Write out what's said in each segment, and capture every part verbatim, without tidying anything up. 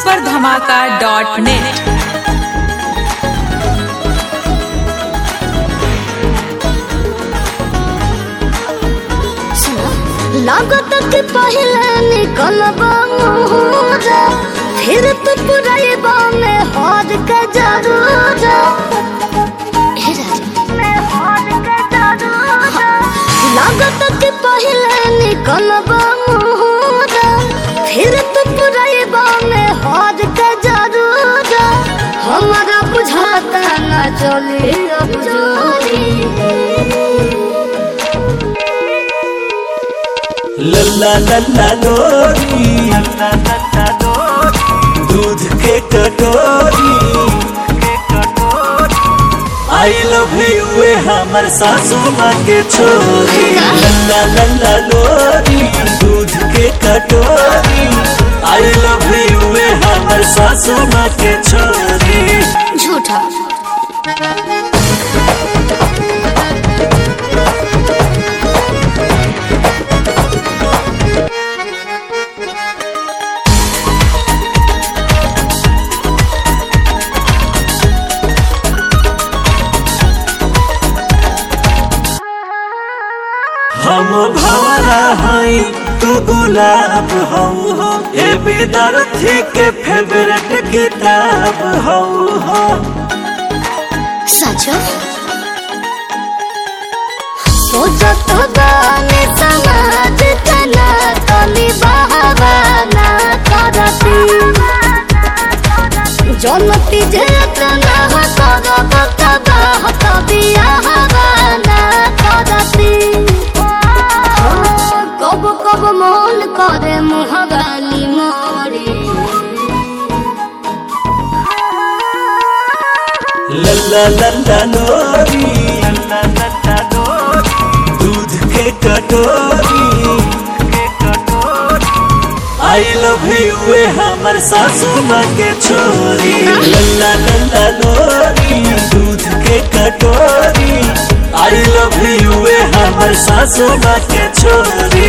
Super धमाका dot net. लागत के पहले निकलबा मुहरा, फिर तू पुरैबा में हार के जरूर। लागत के पहले निकलबा मुहरा, फिर तू पुरैबा में हार के जरूर। हमारा बुझाता ना चली अब जोरी। लल्ला लल्ला लोरी, लल्ला लल्ला लोरी, दूध के कटोरी, आई लव यू वे हमर सासू माँ के छोरी। लल्ला लल्ला लोरी, दूध के कटोरी, आई लव यू वे हमर सासू माँ के छोरी। झूठा हम भवरा हई तू गुलाब हऊ हो, ए विद्यार्थी के फेवरेट किताब हऊ हो। सचो सोचत बानी समाज तना तली बहावाना करती। जनती जे तना करब तबाह तबिया हवाना करती। कब कब मन करे मुहगाली मोरी। लल्ला लल्ला लोरी, लल्ला लल्ला लोरी, दूध के कटोरी, आई लव यू वे हमर सासू माँ के छोरी। लल्ला लल्ला लोरी, दूध के कटोरी, आई लव यू वे हमर सासू माँ के छोरी।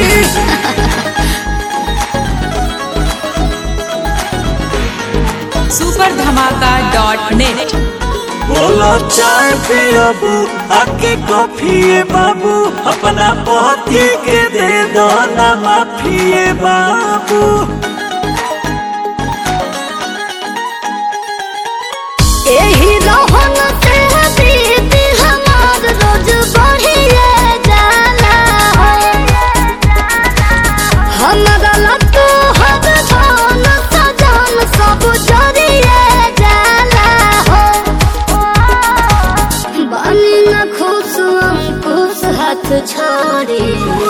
सुपर धमाका डॉट नेट। बोलो चाय पियबू आके कॉफी बाबू, अपना पति के दे दो ना माफी बाबू। एही रहन से बीती हमार रोज बढ़िए जाला है। हमरा लतू हर धन सजन सब जरिए जाला हो। बानी न खुश अंकुश हाथ छोड़ी।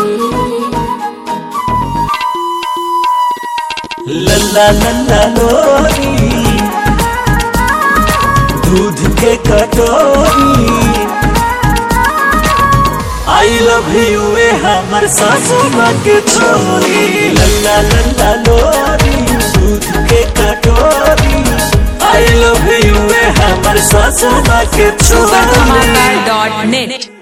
लल्ला लल्ला लोरी, दूध के कटोरी, आई लव यू वे हमर सासू माँ के छोरी। लल्ला लल्ला लोरी, दूध के कटोरी, आई लव यू वे हमर सासू माँ के सुपर छोरी। धमाका डॉट नेट।